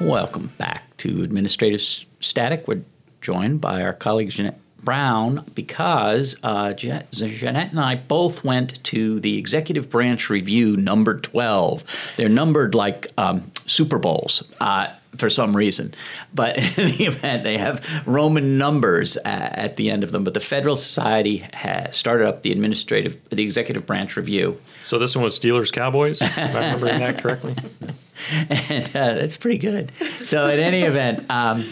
Welcome back to Administrative Static. We're joined by our colleague Jeanette Brown because Jeanette and I both went to the Executive Branch Review number 12. They're numbered like Super Bowls for some reason. But in the event, they have Roman numbers at the end of them. But the Federal Society has started up the Executive Branch Review. So this one was Steelers-Cowboys, if I'm remembering that correctly? And that's pretty good. So in any event, I'm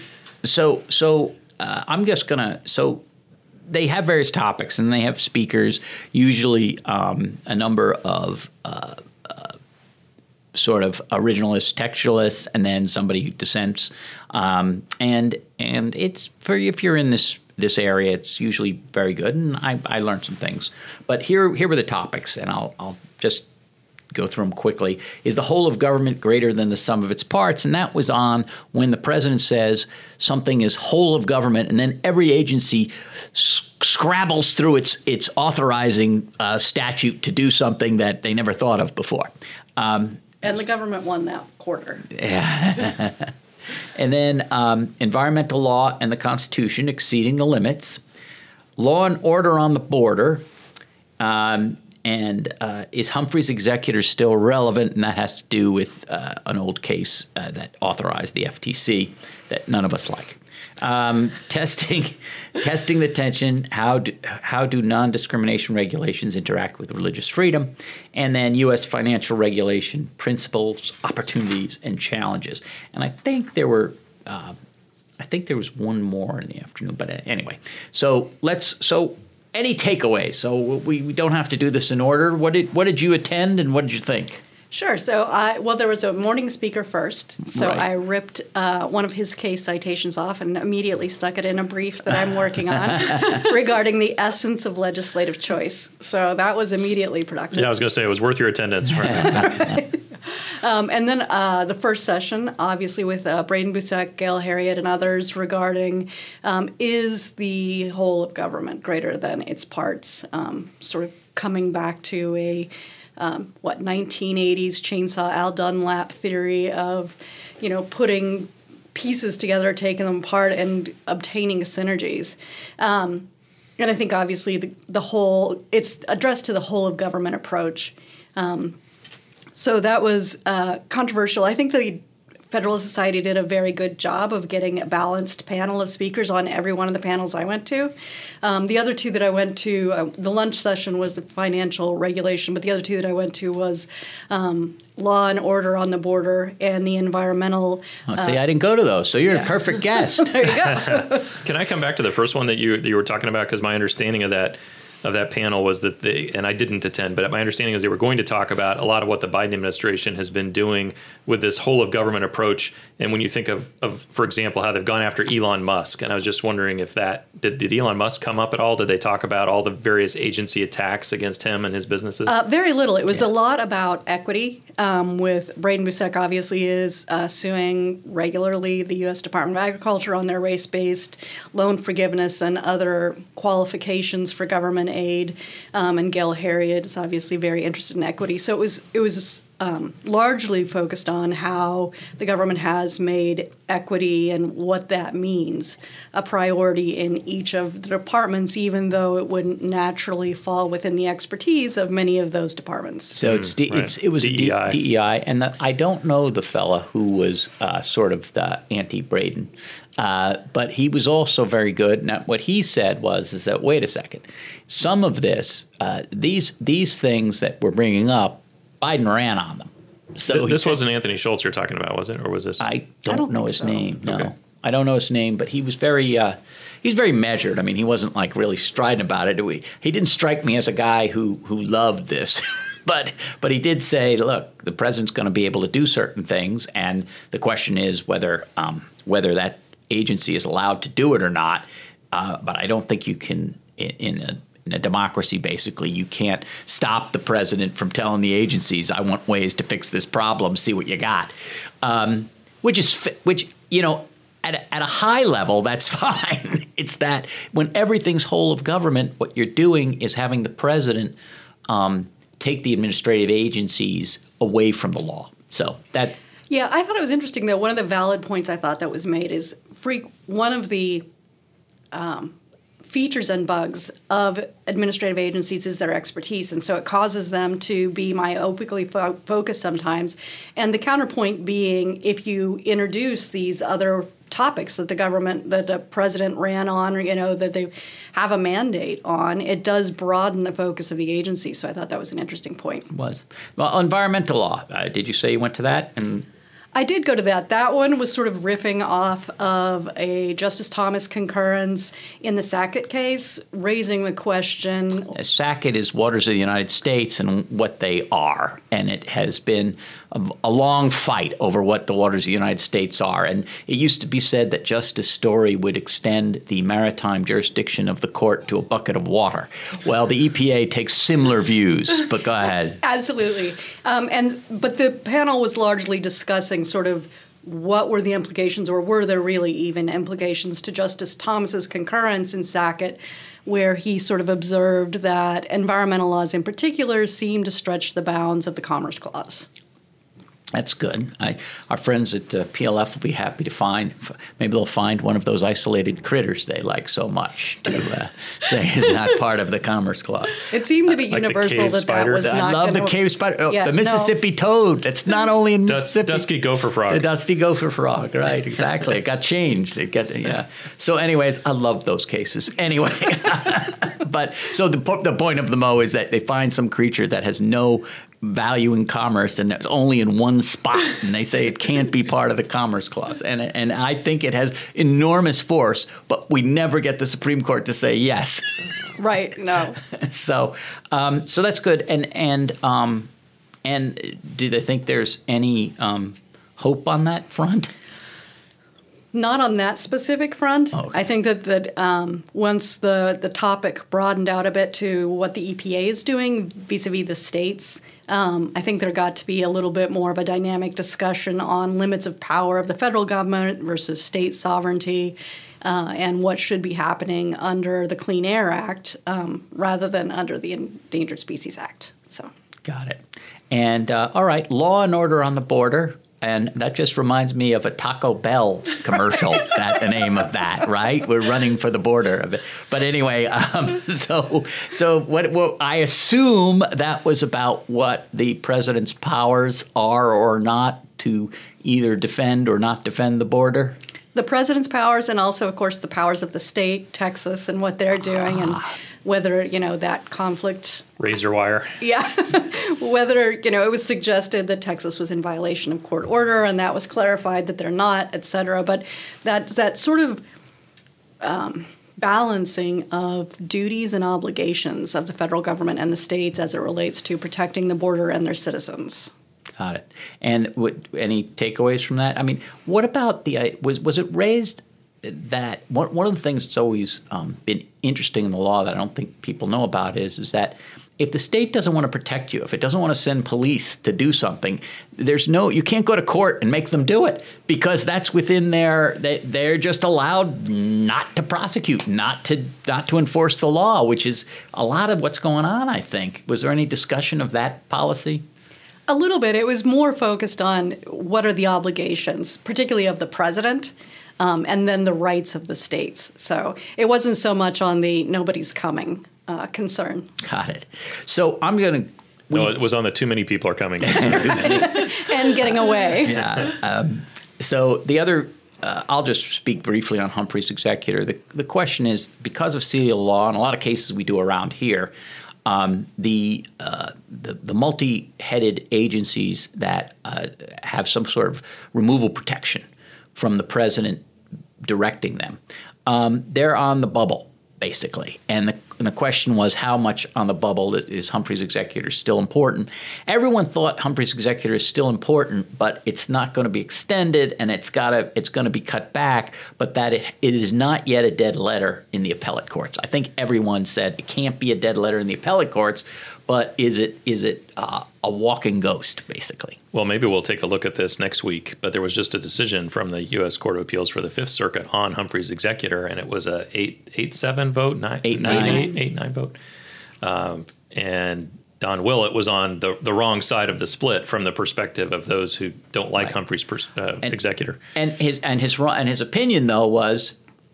just going to, so they have various topics and they have speakers, usually a number of sort of originalists, textualists, and then somebody who dissents. And it's, for if you're in this area, it's usually very good, and I learned some things. But here were the topics, and I'll just go through them quickly. Is the whole of government greater than the sum of its parts? And that was on when the president says something is whole of government, and then every agency scrabbles through its authorizing statute to do something that they never thought of before. And the government won that quarter. Yeah. And then environmental law and the Constitution exceeding the limits. Law and order on the border. And is Humphrey's executor still relevant? And that has to do with an old case that authorized the FTC that none of us like. Testing the tension. How do non-discrimination regulations interact with religious freedom? And then U.S. financial regulation principles, opportunities, and challenges. And I think there was one more in the afternoon. But anyway, so any takeaways? So we don't have to do this in order. What did you attend and what did you think? Sure. So, there was a morning speaker first. So right. I ripped one of his case citations off and immediately stuck it in a brief that I'm working on regarding the essence of legislative choice. So that was immediately productive. Yeah, I was going to say it was worth your attendance. Right. And then the first session, obviously with Braden Busek, Gail Harriet, and others regarding is the whole of government greater than its parts, sort of coming back to a 1980s chainsaw Al Dunlap theory of, putting pieces together, taking them apart, and obtaining synergies. And I think obviously it's addressed to the whole of government approach. So that was controversial. I think the Federalist Society did a very good job of getting a balanced panel of speakers on every one of the panels I went to. The other two that I went to, the lunch session was the financial regulation, but the other two that I went to was law and order on the border and the environmental. See, I didn't go to those, so you're a perfect guest. There you go. Can I come back to the first one that you were talking about? Because my understanding of that panel was that and I didn't attend, but my understanding is they were going to talk about a lot of what the Biden administration has been doing with this whole of government approach. And when you think of for example, how they've gone after Elon Musk, and I was just wondering if did Elon Musk come up at all? Did they talk about all the various agency attacks against him and his businesses? Very little. It was a lot about equity, with Braden Busek obviously is suing regularly the U.S. Department of Agriculture on their race-based loan forgiveness and other qualifications for government aid, and Gail Harriet is obviously very interested in equity. So it was largely focused on how the government has made equity and what that means a priority in each of the departments, even though it wouldn't naturally fall within the expertise of many of those departments. So it was DEI. DEI, and I don't know the fella who was sort of the anti-Braden, but he was also very good. Now, what he said is that, wait a second, some of this, these things that we're bringing up, Biden ran on them. So this wasn't Anthony Schultz you're talking about, was it? Or was this? I don't know his name. No, okay. I don't know his name, but he was very measured. I mean, he wasn't like really striding about it. He didn't strike me as a guy who loved this. But he did say, look, the president's going to be able to do certain things, and the question is whether that agency is allowed to do it or not. But I don't think you can in a democracy, basically, you can't stop the president from telling the agencies, I want ways to fix this problem, see what you got. Which at a high level, that's fine. It's that when everything's whole of government, what you're doing is having the president take the administrative agencies away from the law. So that Yeah, I thought it was interesting, though. One of the valid points I thought that was made is one of the features and bugs of administrative agencies is their expertise, and so it causes them to be myopically focused sometimes. And the counterpoint being, if you introduce these other topics that the president ran on, or that they have a mandate on, it does broaden the focus of the agency. So I thought that was an interesting point. It was. Well, environmental law. Did you say you went to that? And I did go to that. That one was sort of riffing off of a Justice Thomas concurrence in the Sackett case, raising the question. Sackett is Waters of the United States and what they are, and it has been a long fight over what the waters of the United States are. And it used to be said that Justice Story would extend the maritime jurisdiction of the court to a bucket of water. Well, the EPA takes similar views, but go ahead. Absolutely. But the panel was largely discussing sort of what were the implications, or were there really even implications to Justice Thomas's concurrence in Sackett, where he sort of observed that environmental laws in particular seem to stretch the bounds of the Commerce Clause. That's good. Our friends at PLF will be happy to find, maybe they'll find one of those isolated critters they like so much to say is not part of the Commerce Clause. It seemed to be like universal that was not. I love the cave spider. Oh, the Mississippi toad. That's not only in Mississippi. Dusky gopher frog. The dusty gopher frog, right, exactly. It got changed. So anyways, I love those cases. Anyway, but so the point of the Mo is that they find some creature that has no value in commerce, and it's only in one spot, and they say it can't be part of the Commerce Clause. And I think it has enormous force, but we never get the Supreme Court to say yes. Right. No. So that's good. And do they think there's any hope on that front? Not on that specific front. Oh, okay. I think that once the topic broadened out a bit to what the EPA is doing vis-a-vis the states, I think there got to be a little bit more of a dynamic discussion on limits of power of the federal government versus state sovereignty, and what should be happening under the Clean Air Act rather than under the Endangered Species Act. So. Got it. And all right, law and order on the border. And that just reminds me of a Taco Bell commercial. That's the name of that, right? We're running for the border. But anyway, so what I assume that was about what the president's powers are or not to either defend or not defend the border. The president's powers, and also, of course, the powers of the state, Texas, and what they're doing, and whether, that conflict. Razor wire. Yeah. Whether, it was suggested that Texas was in violation of court order, and that was clarified that they're not, et cetera. But that sort of balancing of duties and obligations of the federal government and the states as it relates to protecting the border and their citizens. Got it. And any takeaways from that? I mean, what about was it raised that one of the things that's always been interesting in the law that I don't think people know about is that if the state doesn't want to protect you, if it doesn't want to send police to do something, you can't go to court and make them do it, because that's within they're just allowed not to prosecute, not to enforce the law, which is a lot of what's going on, I think. Was there any discussion of that policy? A little bit. It was more focused on what are the obligations, particularly of the president, and then the rights of the states. So it wasn't so much on the nobody's coming concern. Got it. So I'm going to... No, it was on the too many people are coming. And getting away. Yeah. So the other... I'll just speak briefly on Humphrey's executor. The question is, because of serial law, and a lot of cases we do around here, the multi-headed agencies that have some sort of removal protection from the president directing them, they're on the bubble, basically. And the question was, how much on the bubble is Humphrey's executor still important? Everyone thought Humphrey's executor is still important, but it's not going to be extended, and it's going to be cut back, but that it is not yet a dead letter in the appellate courts. I think everyone said it can't be a dead letter in the appellate courts, but is it a walking ghost, basically? Well, maybe we'll take a look at this next week, but there was just a decision from the U.S. Court of Appeals for the Fifth Circuit on Humphrey's executor, and it was a 8-7 vote, 8-9 vote. And Don Willett was on the wrong side of the split from the perspective of those who don't like Humphrey's executor. And his opinion though was,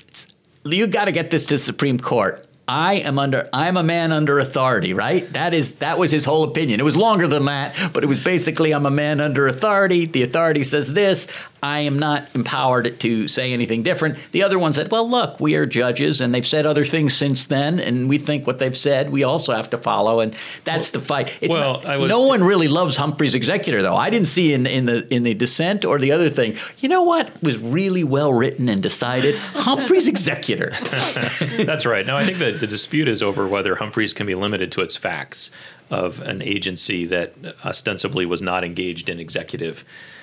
you got to get this to Supreme Court. I'm a man under authority, right? That was his whole opinion. It was longer than that, but it was basically, I'm a man under authority. The authority says this. I am not empowered to say anything different. The other one said, well, look, we are judges, and they've said other things since then, and we think what they've said we also have to follow, and that's the fight. No one really loves Humphrey's executor, though. I didn't see in the dissent or the other thing. You know what was really well written and decided? Humphrey's executor. That's right. No, I think that the dispute is over whether Humphrey's can be limited to its facts of an agency that ostensibly was not engaged in executive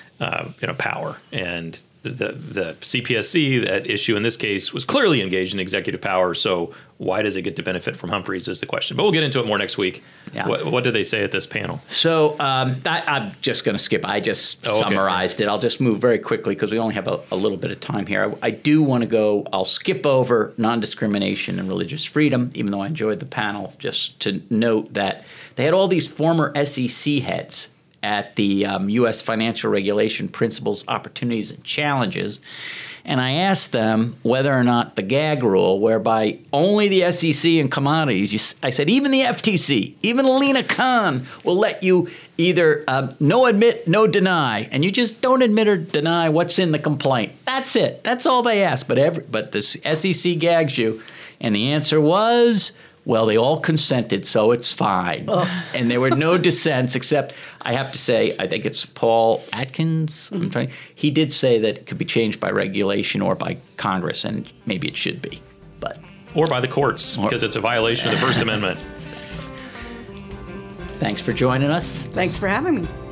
power. And the CPSC, that issue in this case, was clearly engaged in executive power. So why does it get to benefit from Humphrey's is the question. But we'll get into it more next week. Yeah. What did they say at this panel? So I'm just going to skip. I just summarized it. I'll just move very quickly because we only have a little bit of time here. I do want to go. I'll skip over non-discrimination and religious freedom, even though I enjoyed the panel, just to note that they had all these former SEC heads at the U.S. Financial Regulation Principles, Opportunities, and Challenges. And I asked them whether or not the gag rule, whereby only the SEC and commodities, I said, even the FTC, even Alina Khan will let you either no admit, no deny, and you just don't admit or deny what's in the complaint. That's it. That's all they ask. But the SEC gags you. And the answer was, well, they all consented, so it's fine. Oh. And there were no dissents, except I have to say, I think it's Paul Atkins. He did say that it could be changed by regulation or by Congress, and maybe it should be. Or by the courts, because it's a violation of the First Amendment. Thanks for joining us. Thanks for having me.